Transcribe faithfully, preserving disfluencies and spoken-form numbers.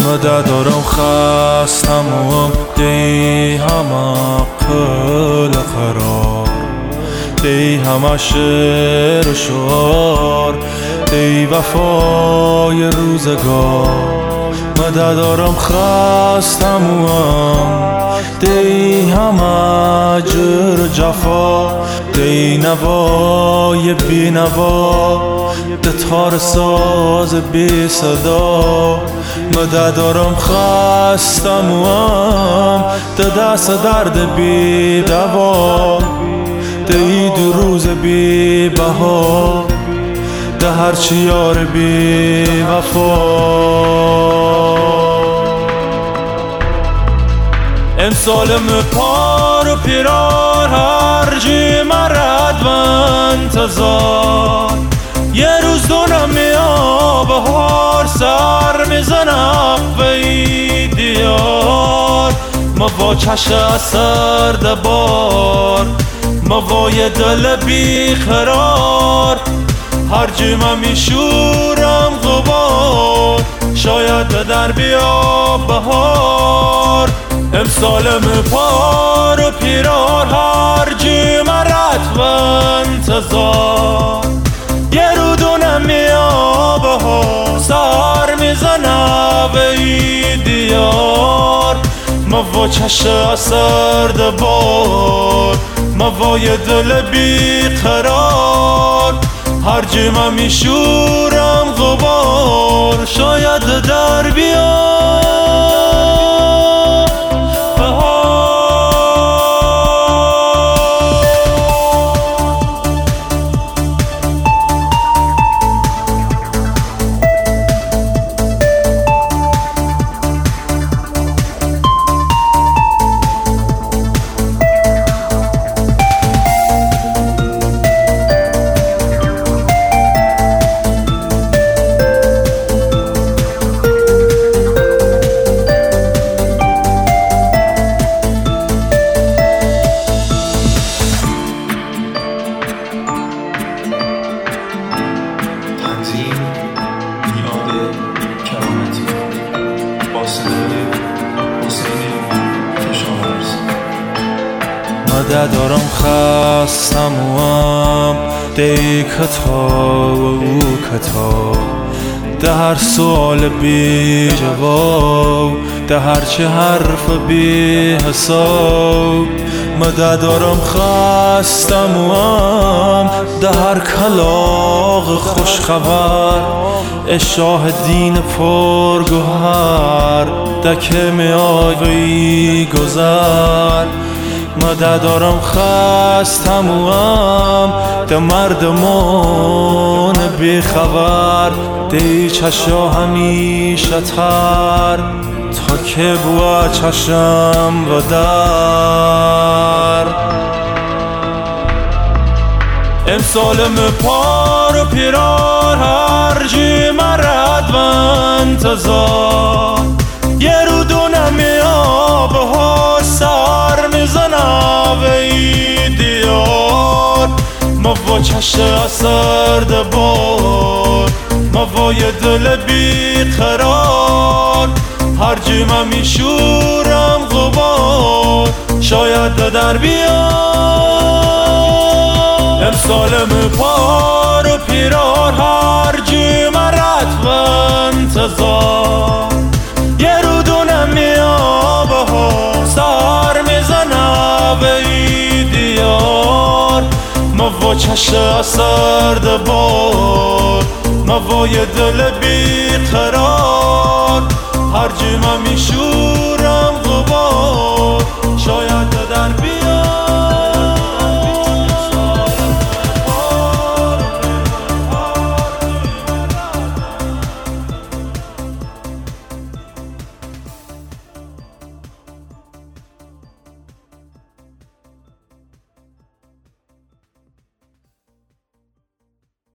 مدد دارم خستم و دی همه قل قرار، دی همه شعر و شعار، دی وفای روزگار. مدد دارم خستم و دی همه جر جفا، دی نوای بی نوا، ده تار ساز بی صدا. مدد دارم خستم و ده دست درد بی دوا، دی دو روز بی بها، ده هرچی یار بی وفا. امسال پار و پیرار هرچی مرد و انتظار، یه روز دونم میام بهار سر میزنم به ای دیار. ما با چشم سرد بار، ما با یه دل بی قرار، هرچی من میشورم غبار، شاید در بیا بهار. امسال پار و پیرار هرچی مرد و انتظار، یه رو دونم میا بهار سر میزنه به ای دیار. ما با چشم سرد بار، ما با یه دل بی قرار، هرچی من میشورم غبار، شاید در بیاد مدد دارم خستم و هم دی کتاب و او کتاب، ده هر سوال بی جواب، ده هرچه حرف بی حساب. مدد دارم خستم و هم ده هر کلاغ خوش خبر، شاه دین پرگوهر، ده که می آوی گذر. مدد دارم خستم و هم ده مردمان بی خبر، دی چشا همیشه تر تا که بوا چشم و در. امسال پار و پیرار هرچی مرد و انتظار، یه رو دونم میا بهار سر میزنم به ای دیار. ما با چشم سرد بار، ما با یه دل بی قرار، هرچی من میشورم غبار، شاید در بیاد. امسال پار و پیرار هرچی مرد و انتظار، یه رو دونم میا بهار سر میزنه به ای دیار. ما با چشم سرد بار، ما با یه دل بی قرار،